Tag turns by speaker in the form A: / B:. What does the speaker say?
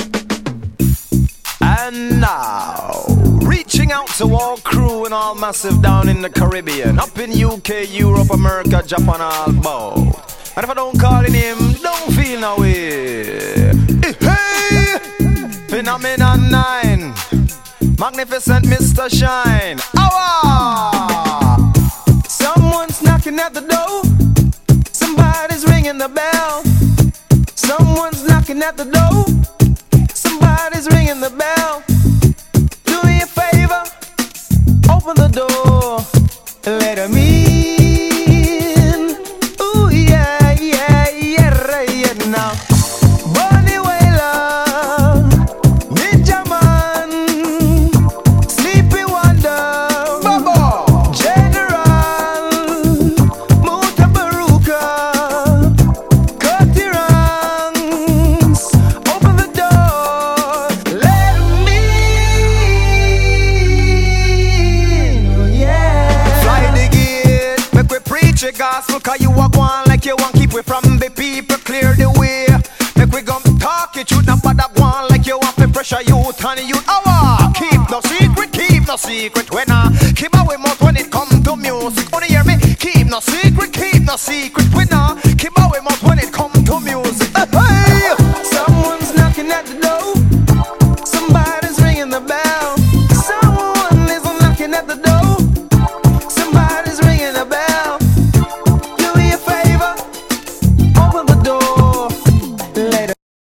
A: And now, reaching out to all crew and all massive down in the Caribbean, up in UK, Europe, America, Japan, all bout. And if I don't call in him, don't feel no way. Hey, Phenomenon 9, Magnificent Mr. Shine. Awa! Someone's knocking at the door. Somebody's ringing the bell. Someone's knocking at the door. Somebody's ringing the bell. Do me a favor, open the door, let 'em in. Ooh yeah, yeah, yeah, right now. Bonnie Wailer, Ninja Man, Sleepy Wonder, Bubba, General, Mutabaruka, Cutty Ranks. Open the door, let 'em in. Yeah. Fly the gate, make we preach the gospel, 'cause you walk one like you want keep we from the people, clear the way. Make we go talk it, you not bother one like you want to pressure youth and youth. Keep no secret when I keep a